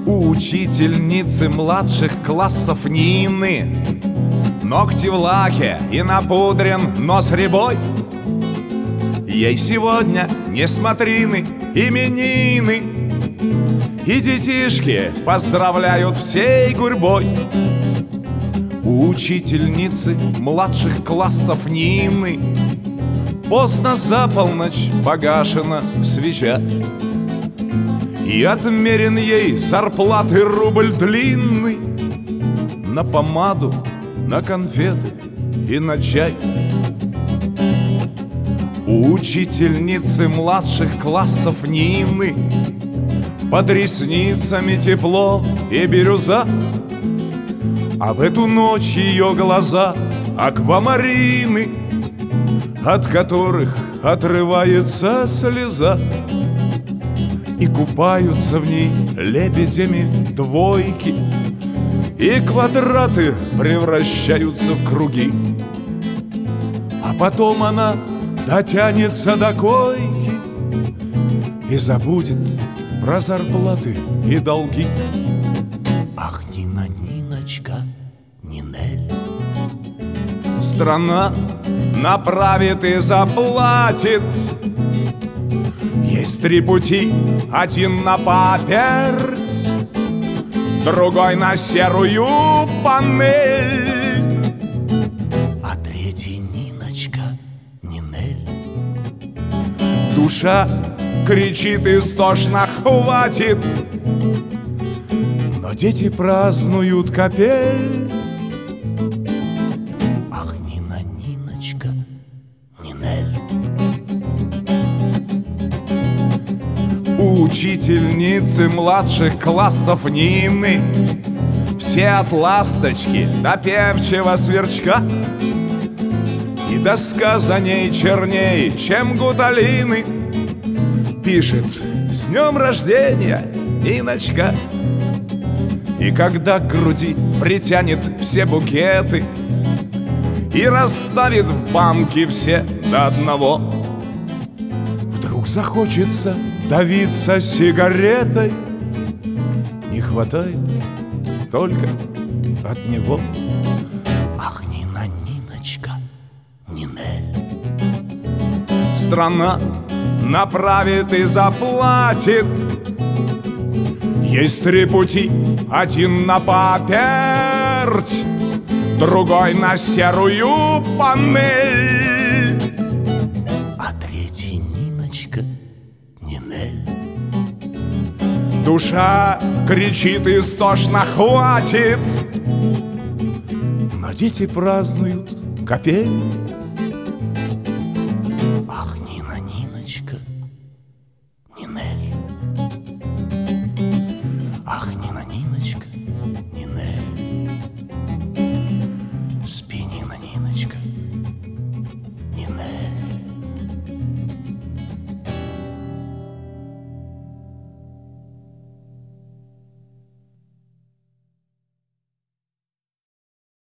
У учительницы младших классов Нины ногти в лаке и напудрен нос рябой. Ей сегодня не смотрины, именины, и детишки поздравляют всей гурьбой. У учительницы младших классов Нины поздно за полночь погашена свеча, и отмерен ей зарплаты рубль длинный на помаду, на конфеты и на чай. У учительницы младших классов Нины под ресницами тепло и бирюза, а в эту ночь ее глаза аквамарины, от которых отрывается слеза, и купаются в ней лебедями двойки, и квадраты превращаются в круги. А потом она дотянется до койки и забудет про зарплаты и долги. Ах, Нина, Ниночка, Нинель. Страна направит и заплатит. Есть три пути: один на паперть, другой на серую панель, а третий, Ниночка, Нинель. Душа кричит истошно: хватит! Но дети празднуют капель. Ах, Нина, Ниночка, Нинель. У учительницы младших классов Нины все от ласточки до певчего сверчка, и доска за ней черней, чем гуталины. Пишет: с днем рождения, Ниночка. И когда к груди притянет все букеты и расставит в банке все до одного, вдруг захочется давиться сигаретой. Не хватает только от него. Ах, Нина, Ниночка, Нинель. Страна направит и заплатит. Есть три пути: один на паперть, другой на серую панель, а третий, Ниночка, Нинель. Душа кричит истошно: хватит! Но дети празднуют капель.